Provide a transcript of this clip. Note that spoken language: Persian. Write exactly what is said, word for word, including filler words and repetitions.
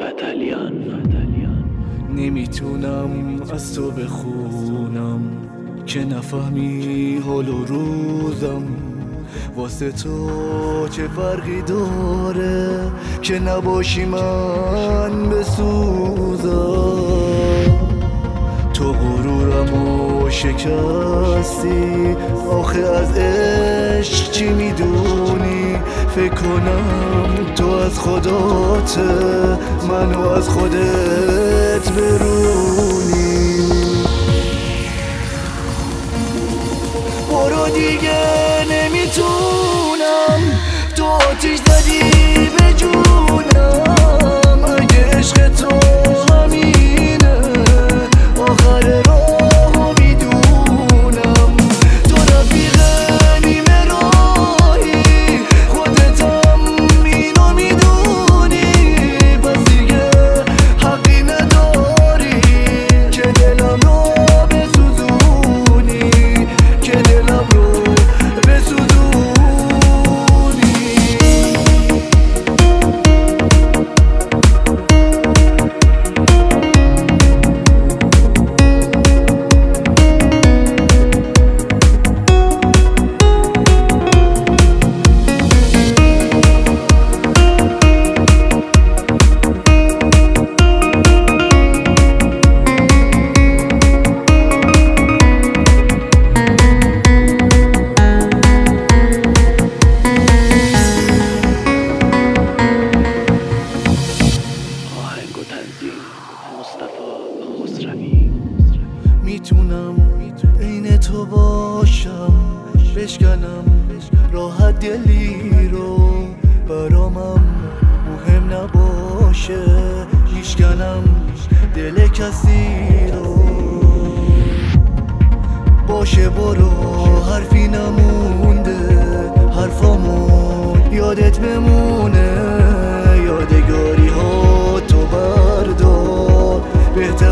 فتلیان. نمیتونم از تو بخونم که نفهمی حال و روزم، واسه تو چه فرقی داره که نباشی من بسوزم. تو غرورمو شکستی، آخه از عشق چی میدونی؟ فکر کنم تو از خدات منو از خودت برونی. برو دیگه نمیتونم، تو آتیش زدی به جونم. اگه عشق تو همینه آخر راهو میدونم. تو رفیق نیمه راهی، خودتم اینو میدونی. پس دیگه حقی نداری که دلم رو بسوزونی، که دلم رو بسوزونی. میتونم عین تو باشم، بشکنم راحت دلی رو، برامم مهم نباشه میشکنم دل کسی رو. باشه برو حرفی نمونده، حرفامون یادت بمونه. یادگاری ها تو بردار، بهتر